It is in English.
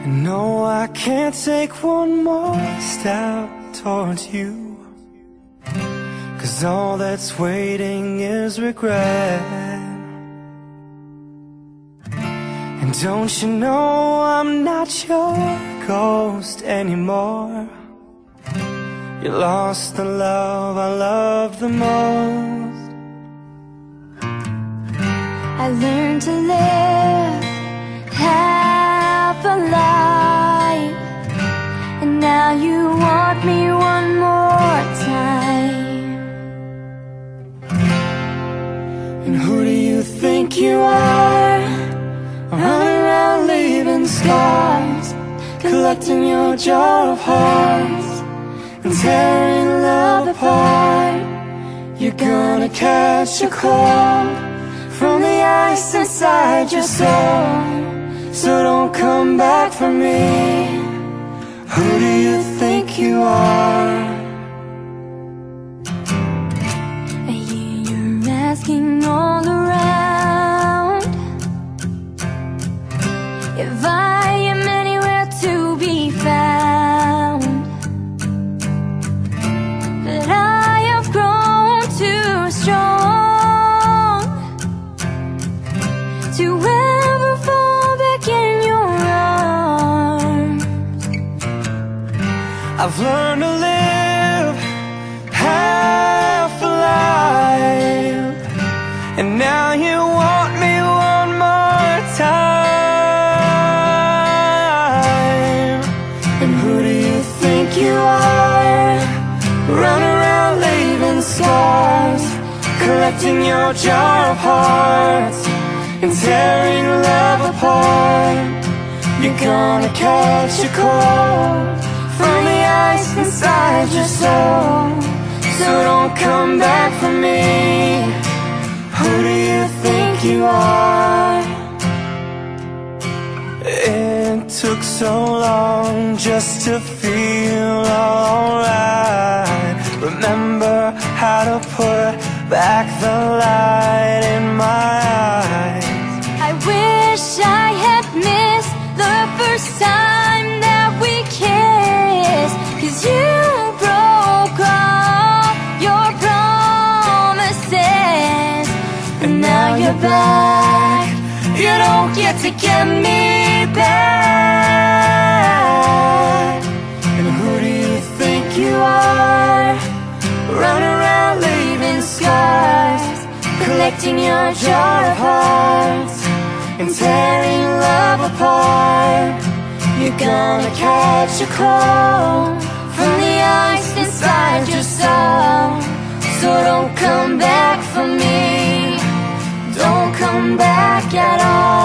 No, I can't take one more step towards you, 'cause all that's waiting is regret. And don't you know I'm not your ghost anymore? You lost the love I love the most. I learned to live half a life, and now you want me one more time. And who do you think you are? Running around leaving scars, collecting your jar of hearts, and tearing love apart. You're gonna catch a cold from the ice inside your soul, so don't come back for me. Who do you think you are? I hear you're asking all around if I am anywhere to be found, but I have grown too strong to ever fall back in your arms. I've learned to live half a life, and now you want me one more time. And who do you think you are? Run around leaving scars, collecting your jar of hearts, and tearing love apart. You're gonna catch a cold from the ice inside your soul, so don't come back for me. Who do you think you are? It took so long just to feel alright. Remember how to put back the light in my eyes. I wish I had missed the first time that we kissed, 'cause you broke all your promises, and now you're back. You don't get to get me back. And who do you think you are? Run around leaving scars, collecting your jar of hearts, and tearing love apart. You're gonna catch a cold from the ice inside your soul, so don't come back for me. Don't come back at all.